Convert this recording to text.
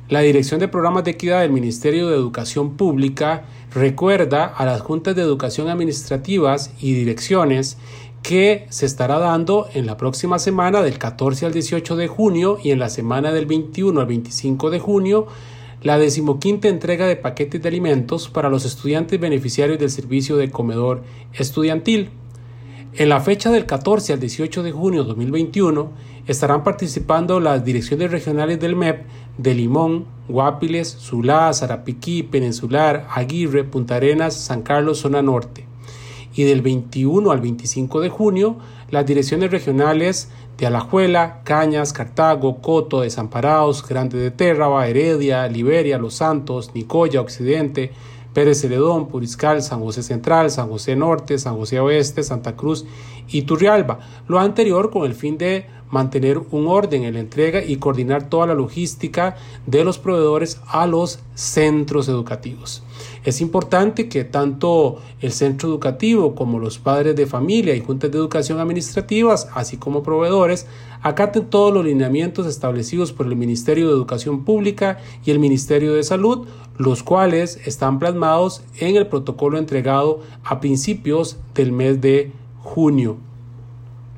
La Dirección de Programas de Equidad del Ministerio de Educación Pública recuerda a las juntas de educación administrativas y direcciones que se estará dando en la próxima semana del 14 al 18 de junio y en la semana del 21 al 25 de junio la 15ª entrega de paquetes de alimentos para los estudiantes beneficiarios del servicio de comedor estudiantil. En la fecha del 14 al 18 de junio de 2021 estarán participando las direcciones regionales del MEP de Limón, Guapiles, Sulá, Sarapiquí, Peninsular, Aguirre, Punta Arenas, San Carlos, zona norte. Y del 21 al 25 de junio, las direcciones regionales de Alajuela, Cañas, Cartago, Coto, Desamparados, Grande de Térraba, Heredia, Liberia, Los Santos, Nicoya, Occidente, Pérez Celedón, Puriscal, San José Central, San José Norte, San José Oeste, Santa Cruz y Turrialba. Lo anterior con el fin de mantener un orden en la entrega y coordinar toda la logística de los proveedores a los centros educativos. Es importante que tanto el centro educativo como los padres de familia y juntas de educación administrativas, así como proveedores, acaten todos los lineamientos establecidos por el Ministerio de Educación Pública y el Ministerio de Salud, los cuales están plasmados en el protocolo entregado a principios del mes de junio.